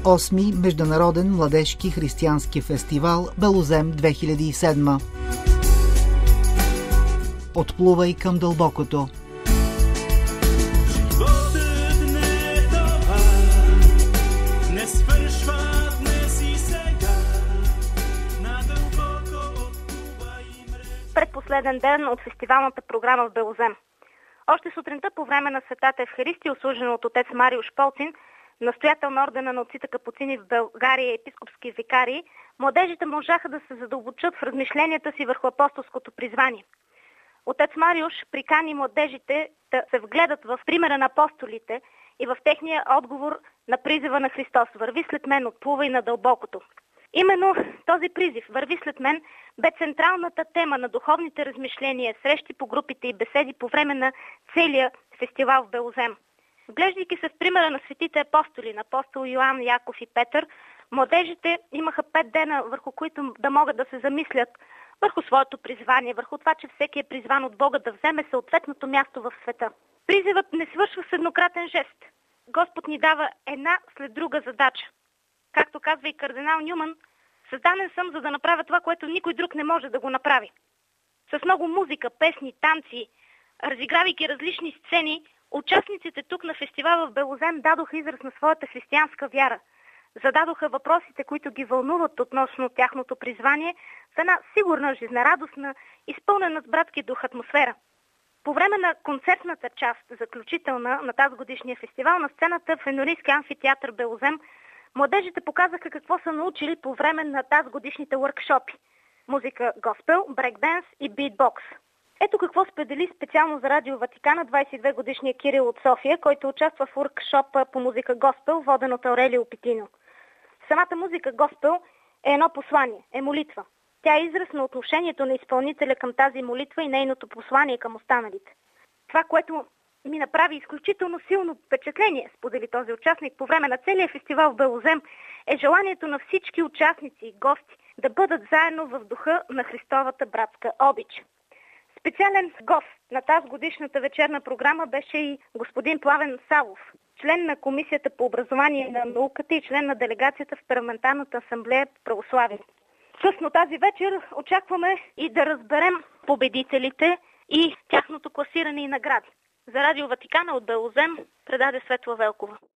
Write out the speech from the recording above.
8-ми Международен младежки християнски фестивал Белозем 2007. Отплувай към дълбокото. Предпоследен ден от фестивалната програма в Белозем. Още сутринта по време на Светата Евхаристия, услужена от отец Мариуш Полцин, настоятел на ордена на отците капуцини в България и епископски викарии, младежите можаха да се задълбочат в размишленията си върху апостолското призвание. Отец Мариуш прикани младежите да се вгледат в примера на апостолите и в техния отговор на призива на Христос: "Върви след мен, отплувай на дълбокото". Именно този призив "Върви след мен" бе централната тема на духовните размишления, срещи по групите и беседи по време на целия фестивал в Белозем. Вглеждайки се в примера на светите апостоли, на апостол Йоан, Яков и Петър, младежите имаха 5 дена, върху които да могат да се замислят върху своето призвание, върху това, че всеки е призван от Бога да вземе съответното място в света. Призивът не свършва с еднократен жест. Господ ни дава една след друга задача. Както казва и кардинал Нюман: "Създаден съм, за да направя това, което никой друг не може да го направи". С много музика, песни, танци, разигравайки различни сцени, участниците тук на фестивала в Белозем дадоха израз на своята християнска вяра. Зададоха въпросите, които ги вълнуват относно тяхното призвание, в една сигурна, жизнерадостна, изпълнена с братски дух атмосфера. По време на концертната част, заключителна на тази годишния фестивал, на сцената в Енорийския амфитеатър Белозем, младежите показаха какво са научили по време на тази годишните уъркшопи – музика госпел, брейкденс и битбокс. Ето какво сподели специално за Радио Ватикана 22-годишния Кирил от София, който участва в уъркшопа по музика госпел, воден от Аурелио Питино. Самата музика госпел е едно послание, е молитва. Тя е израз на отношението на изпълнителя към тази молитва и нейното послание към останалите. Това, което ми направи изключително силно впечатление, сподели този участник по време на целия фестивал в Белозем, е желанието на всички участници и гости да бъдат заедно в духа на Христовата братска обич. Специален гост на тази годишната вечерна програма беше и господин Пламен Савов, член на Комисията по образование на науката и член на делегацията в Парламентарната асамблея по православие. Късно тази вечер очакваме и да разберем победителите и тяхното класиране и награди. За Радио Ватикана от Белозем предаде Светла Велкова.